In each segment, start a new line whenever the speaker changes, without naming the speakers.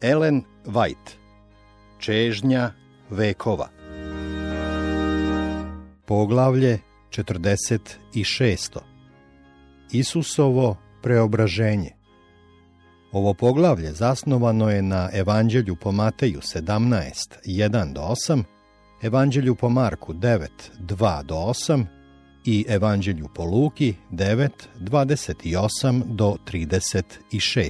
Ellen White. Čežnja vekova. Poglavlje 46. Isusovo preobraženje. Ovo poglavlje zasnovano je na Evanđelju po Mateju 17, 1-8, Evanđelju po Marku 9, 2-8 i Evanđelju po Luki 9, 28-36.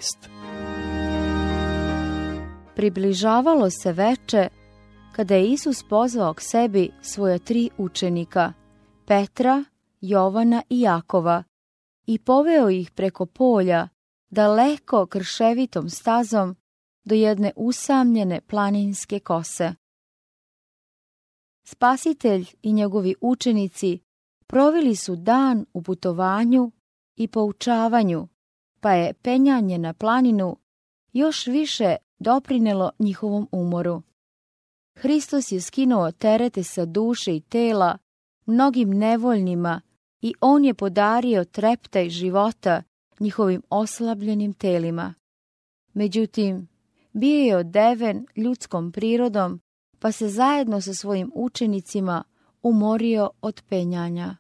Približavalo se veče, kada je Isus pozvao k sebi svoja 3 učenika, Petra, Jovana i Jakova, i poveo ih preko polja, daleko krševitom stazom, do jedne usamljene planinske kose. Spasitelj i njegovi učenici proveli su dan u putovanju i poučavanju, pa je penjanje na planinu još više doprinelo njihovom umoru. Hristos je skinuo terete sa duše i tela mnogim nevoljnima i on je podario treptaj života njihovim oslabljenim telima. Međutim, bio je odeven ljudskom prirodom, pa se zajedno sa svojim učenicima umorio od penjanja.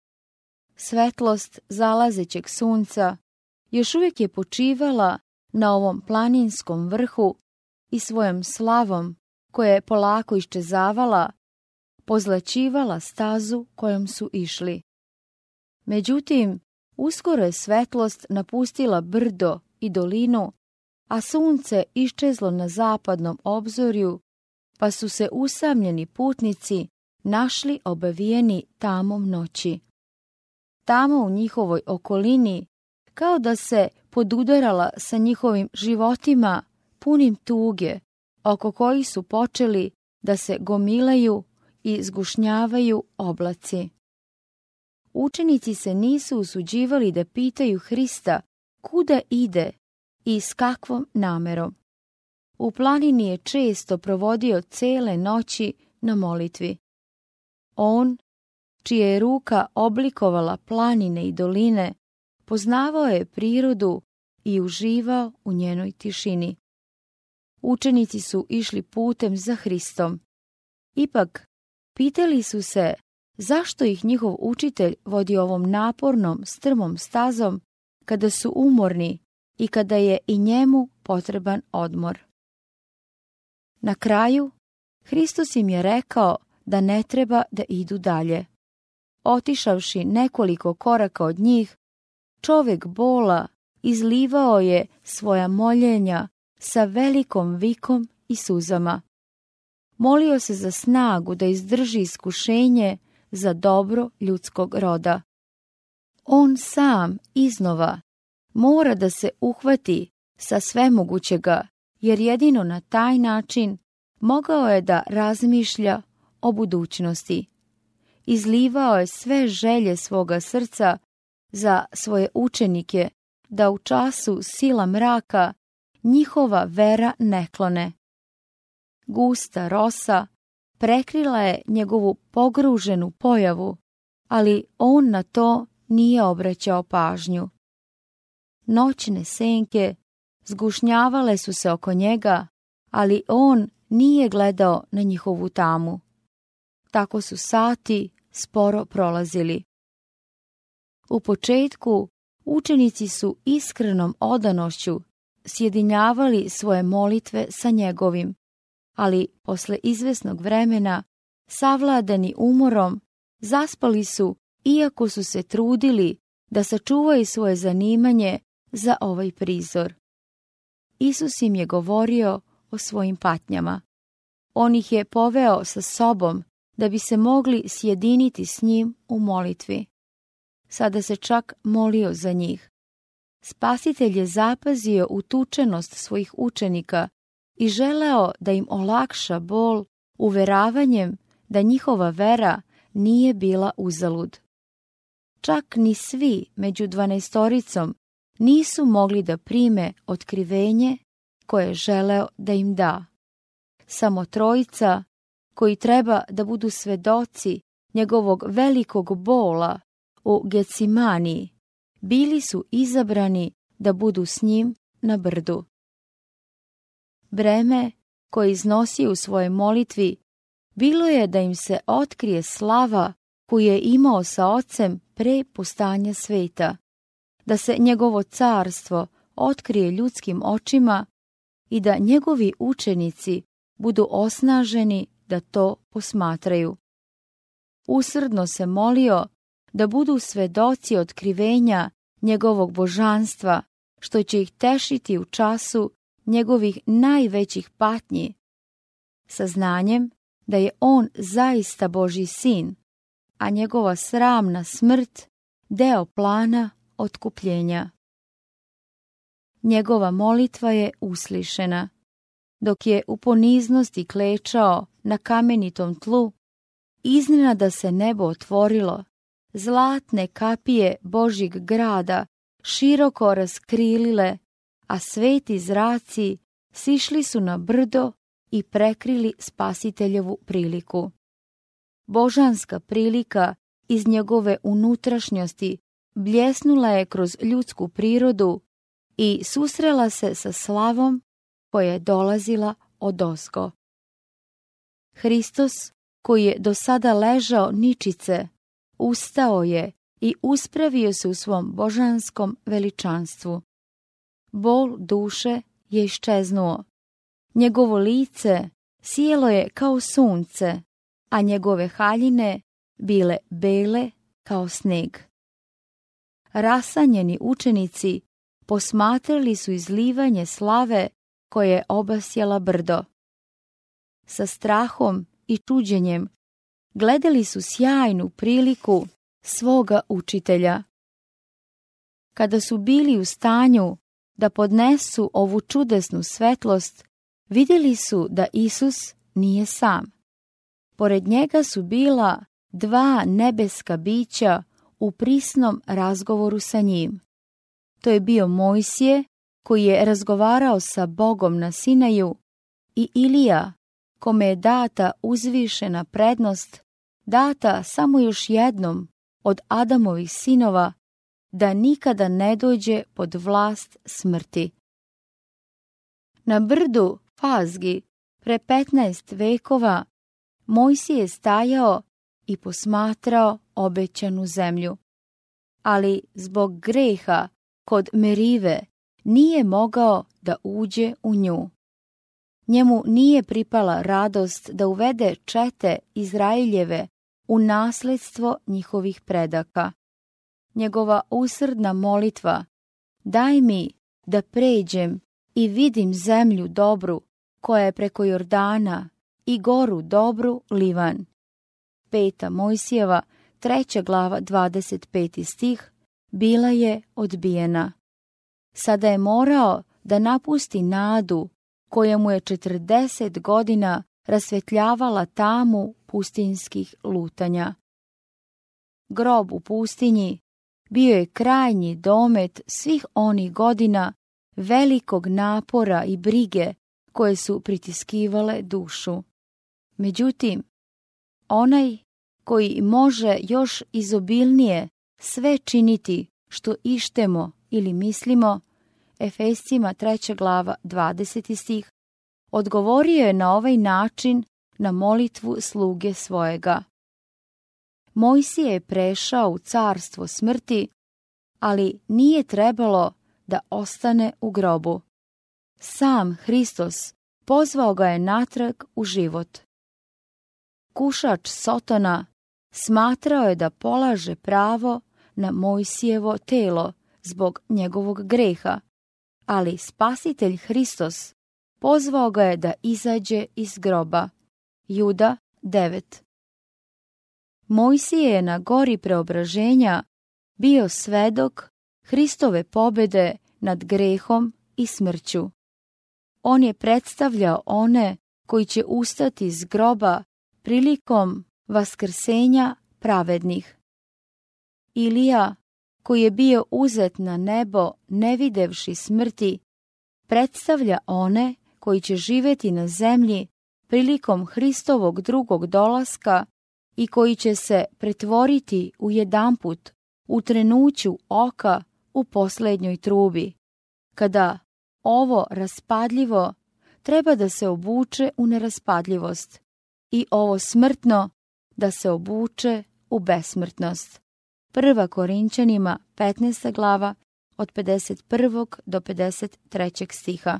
Svetlost zalazećeg sunca još uvijek je počivala na ovom planinskom vrhu i svojom slavom, koja je polako iščezavala, pozlaćivala stazu kojom su išli. Međutim, uskoro je svetlost napustila brdo i dolinu, a sunce iščezlo na zapadnom obzorju, pa su se usamljeni putnici našli obavijeni tamom noći. Tamo u njihovoj okolini, kao da se podudarala sa njihovim životima punim tuge, oko kojih su počeli da se gomilaju i zgušnjavaju oblaci. Učenici se nisu usuđivali da pitaju Hrista kuda ide i s kakvom namerom. U planini je često provodio cele noći na molitvi. On, čija je ruka oblikovala planine i doline, poznavao je prirodu i uživao u njenoj tišini. Učenici su išli putem za Hristom. Ipak, pitali su se zašto ih njihov učitelj vodi ovom napornom, strmom stazom kada su umorni i kada je i njemu potreban odmor. Na kraju, Hristos im je rekao da ne treba da idu dalje. Otišavši nekoliko koraka od njih, čovjek bola izlivao je svoja moljenja sa velikom vikom i suzama. Molio se za snagu da izdrži iskušenje za dobro ljudskog roda. On sam iznova mora da se uhvati sa svemogućega, jer jedino na taj način mogao je da razmišlja o budućnosti. Izlivao je sve želje svoga srca za svoje učenike, da u času sila mraka njihova vera ne klone. Gusta rosa prekrila je njegovu pogruženu pojavu, ali on na to nije obraćao pažnju. Noćne senke zgušnjavale su se oko njega, ali on nije gledao na njihovu tamu. Tako su sati sporo prolazili. U početku učenici su iskrenom odanošću sjedinjavali svoje molitve sa njegovim, ali posle izvesnog vremena, savladani umorom, zaspali su, iako su se trudili da sačuvaju svoje zanimanje za ovaj prizor. Isus im je govorio o svojim patnjama. On ih je poveo sa sobom da bi se mogli sjediniti s njim u molitvi. Sada se čak molio za njih. Spasitelj je zapazio utučenost svojih učenika i želeo da im olakša bol uveravanjem da njihova vera nije bila uzalud. Čak ni svi među 12 nisu mogli da prime otkrivenje koje je želeo da im da. Samo 3, koji treba da budu svedoci njegovog velikog bola u Getsemaniji, bili su izabrani da budu s njim na brdu. breme koje iznosi u svojoj molitvi bilo je da im se otkrije slava koju je imao sa Ocem pre postanja sveta, da se njegovo carstvo otkrije ljudskim očima i da njegovi učenici budu osnaženi da to posmatraju. Usrdno se molio da budu svedoci otkrivenja njegovog božanstva, što će ih tešiti u času njegovih najvećih patnji, saznanjem da je on zaista Božji sin, a njegova sramna smrt deo plana otkupljenja. Njegova molitva je uslišena. Dok je u poniznosti klečao na kamenitom tlu, iznenada se nebo otvorilo, zlatne kapije Božjeg grada široko raskrilile, a sveti zraci sišli su na brdo i prekrili Spasiteljevu priliku. Božanska prilika iz njegove unutrašnjosti bljesnula je kroz ljudsku prirodu i susrela se sa slavom koja je dolazila odozgo. Hristos, koji je do sada ležao ničice, ustao je i uspravio se u svom božanskom veličanstvu. Bol duše je iščeznuo. Njegovo lice sijelo je kao sunce, a njegove haljine bile bele kao sneg. Rasanjeni učenici posmatrali su izlivanje slave koje je obasjala brdo. Sa strahom i čuđenjem gledali su sjajnu priliku svoga učitelja. Kada su bili u stanju da podnesu ovu čudesnu svetlost, vidjeli su da Isus nije sam. Pored njega su bila dva nebeska bića u prisnom razgovoru sa njim. To je bio Mojsije, koji je razgovarao sa Bogom na Sinaju, i Ilija, kome je data uzvišena prednost, data samo još jednom od Adamovih sinova, da nikada ne dođe pod vlast smrti. Na brdu Fazgi, pre 15 vekova, Mojsije je stajao i posmatrao obećanu zemlju. Ali zbog greha kod Merive nije mogao da uđe u nju. Njemu nije pripala radost da uvede čete Izraeljeve u nasledstvo njihovih predaka. Njegova usrdna molitva: daj mi da pređem i vidim zemlju dobru koja je preko Jordana i goru dobru Livan. 5. Mojsijeva, 3. glava, 25. stih, bila je odbijena. Sada je morao da napusti nadu koja mu je 40 godina rasvetljavala tamu pustinskih lutanja. Grob u pustinji bio je krajnji domet svih onih godina velikog napora i brige koje su pritiskivale dušu. Međutim, onaj koji može još izobilnije sve činiti što ištemo ili mislimo, Efescima 3. glava 20. stih, odgovorio je na ovaj način na molitvu sluge svojega. Mojsije je prešao u carstvo smrti, ali nije trebalo da ostane u grobu. Sam Hristos pozvao ga je natrag u život. Kušač Sotona smatrao je da polaže pravo na Mojsijevo telo zbog njegovog greha, ali Spasitelj Hristos pozvao ga je da izađe iz groba. Juda 9. Mojsije je na gori preobraženja bio svedok Hristove pobjede nad grehom i smrću. On je predstavljao one koji će ustati iz groba prilikom vaskrsenja pravednih. Ilija, koji je bio uzet na nebo ne videvši smrti, predstavlja one koji će živjeti na zemlji prilikom Hristovog drugog dolaska i koji će se pretvoriti u jedanput u trenuću oka u posljednjoj trubi, kada ovo raspadljivo treba da se obuče u neraspadljivost i ovo smrtno da se obuče u besmrtnost. 1. Korinćanima 15. glava od 51. do 53. stiha.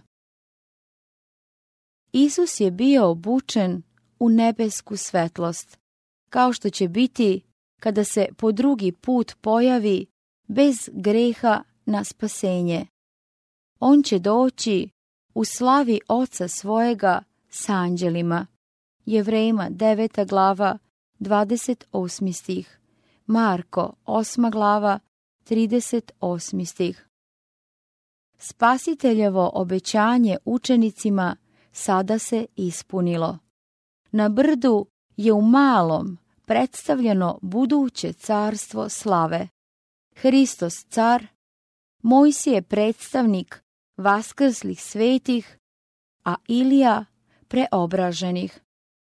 Isus je bio obučen u nebesku svetlost, kao što će biti kada se po drugi put pojavi bez greha na spasenje. On će doći u slavi Oca svojega s anđelima. Jevrejima 9. glava 28. stih. Marko 8. glava 38. stih. Spasiteljevo obećanje učenicima sada se ispunilo. Na brdu je u malom predstavljeno buduće carstvo slave. Hristos car, Mojsije predstavnik vaskrslih svetih, a Ilija preobraženih.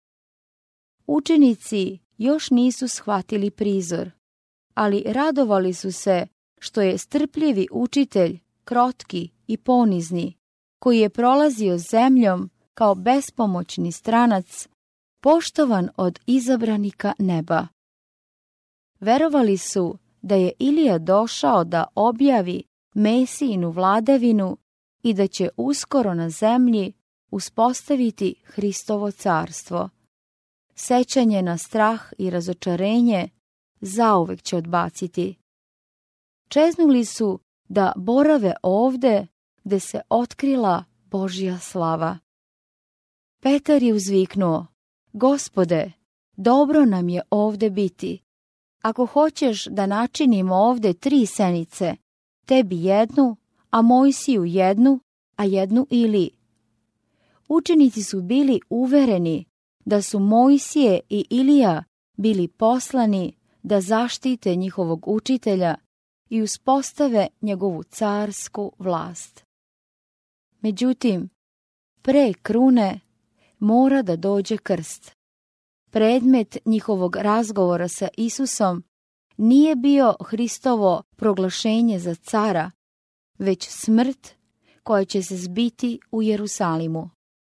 Učenici još nisu shvatili prizor, ali radovali su se što je strpljivi učitelj, krotki i ponizni, koji je prolazio zemljom kao bespomoćni stranac, poštovan od izabranika neba. Verovali su da je Ilija došao da objavi Mesijinu vladavinu i da će uskoro na zemlji uspostaviti Hristovo carstvo. Sećanje na strah i razočarenje zauvek će odbaciti. Čeznuli su da borave ovde gde se otkrila Božja slava. Petar je uzviknuo: Gospode, dobro nam je ovde biti. Ako hoćeš da načinimo ovde 3 senice, tebi jednu, a Mojsiju jednu, a jednu Iliji. Učenici su bili uvereni da su Mojsije i Ilija bili poslani da zaštite njihovog učitelja i uspostave njegovu carsku vlast. Međutim, pre krune mora da dođe krst. Predmet njihovog razgovora sa Isusom nije bio Hristovo proglašenje za cara, već smrt koja će se zbiti u Jerusalimu.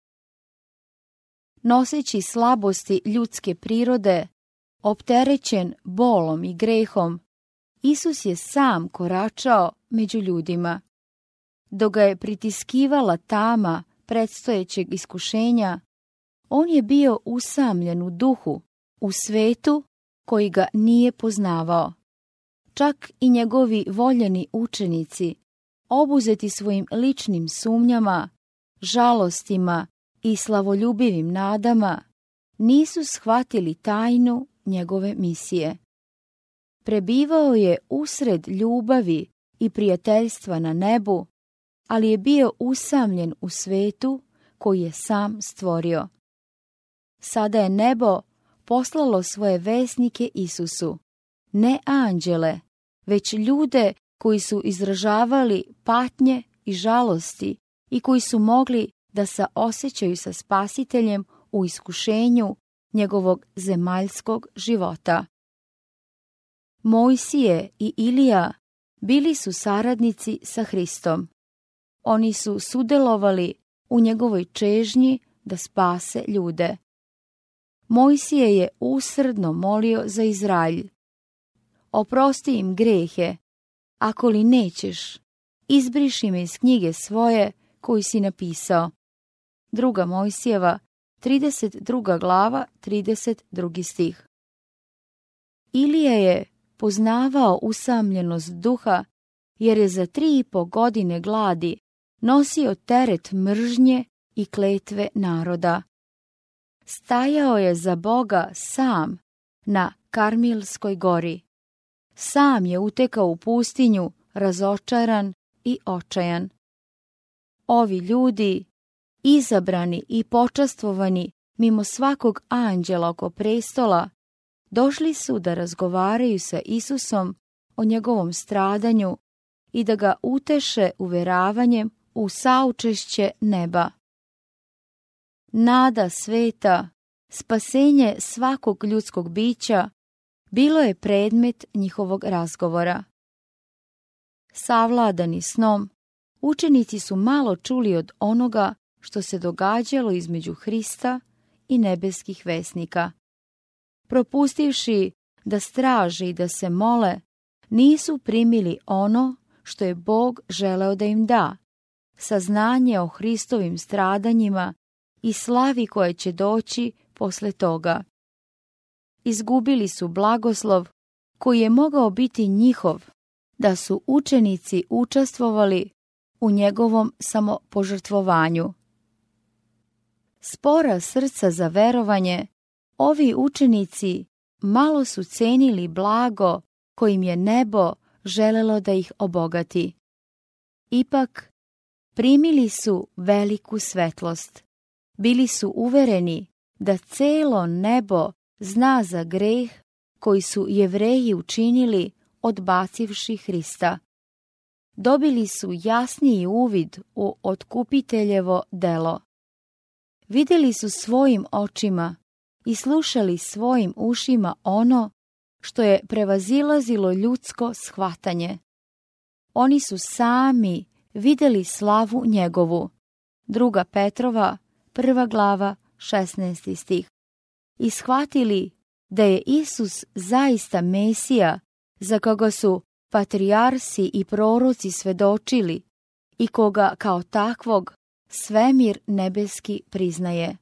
Noseći slabosti ljudske prirode, opterećen bolom i grehom, Isus je sam koračao među ljudima. Dok ga je pritiskivala tama predstojećeg iskušenja, on je bio usamljen u duhu, u svetu koji ga nije poznavao. Čak i njegovi voljeni učenici, obuzeti svojim ličnim sumnjama, žalostima i slavoljubivim nadama, nisu shvatili tajnu njegove misije. Prebivao je usred ljubavi i prijateljstva na nebu, ali je bio usamljen u svetu koji je sam stvorio. Sada je nebo poslalo svoje vesnike Isusu, ne anđele, već ljude koji su izražavali patnje i žalosti i koji su mogli da saosećaju sa Spasiteljem u iskušenju njegovog zemaljskog života. Mojsije i Ilija bili su saradnici sa Hristom. Oni su sudelovali u njegovoj čežnji da spase ljude. Mojsije je usrdno molio za Izraelj: Oprosti im grehe, ako li nećeš, izbriši me iz knjige svoje koju si napisao. 2. Mojsijeva, 32. glava, 32. stih. Ilija je poznavao usamljenost duha, jer je za 3,5 godine gladi nosio teret mržnje i kletve naroda. Stajao je za Boga sam na Karmilskoj gori. Sam je utekao u pustinju razočaran i očajan. Ovi ljudi, izabrani i počastvovani mimo svakog anđela oko prestola, došli su da razgovaraju sa Isusom o njegovom stradanju i da ga uteše uveravanjem u saučešće neba. Nada sveta, spasenje svakog ljudskog bića, bilo je predmet njihovog razgovora. Savladani snom, učenici su malo čuli od onoga što se događalo između Hrista i nebeskih vesnika. Propustivši da straže i da se mole, nisu primili ono što je Bog želeo da im da, saznanje o Hristovim stradanjima i slavi koje će doći posle toga. Izgubili su blagoslov koji je mogao biti njihov, da su učenici učestvovali u njegovom samopožrtvovanju. Spora srca za verovanje, ovi učenici malo su cenili blago kojim je nebo želelo da ih obogati. Ipak, primili su veliku svetlost. Bili su uvereni da celo nebo zna za greh koji su Jevreji učinili odbacivši Hrista. Dobili su jasniji uvid u otkupiteljevo delo. Vidjeli su svojim očima i slušali svojim ušima ono što je prevazilazilo ljudsko shvatanje. Oni su sami vidjeli slavu njegovu. 2. Petrova, 1. glava, 16. stih. I shvatili da je Isus zaista Mesija, za koga su patrijarsi i proroci svedočili i koga kao takvog svemir nebeski priznaje.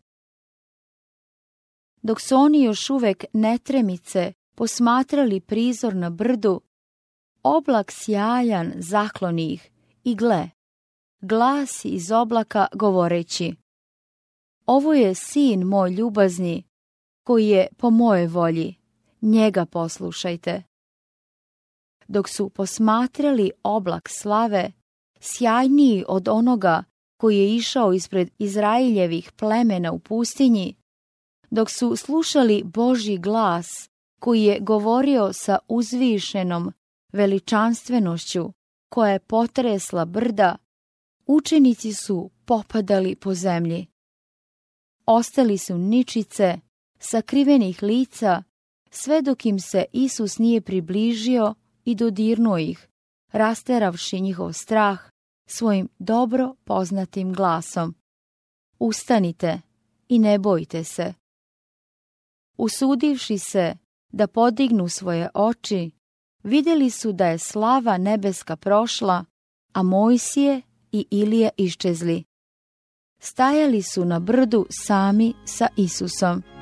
Dok su oni još uvek netremice posmatrali prizor na brdu, oblak sjajan zakloni ih i gle, glas iz oblaka govoreći: ovo je sin moj ljubazni, koji je po mojoj volji, njega poslušajte. Dok su posmatrali oblak slave, sjajniji od onoga koji je išao ispred Izraeljevih plemena u pustinji, dok su slušali Božji glas koji je govorio sa uzvišenom veličanstvenošću koja je potresla brda, učenici su popadali po zemlji. Ostali su ničice, sakrivenih lica, sve dok im se Isus nije približio i dodirnuo ih, rasteravši njihov strah svojim dobro poznatim glasom: ustanite i ne bojte se. Usudivši se da podignu svoje oči, vidjeli su da je slava nebeska prošla, a Mojsije i Ilija iščezli. Stajali su na brdu sami sa Isusom.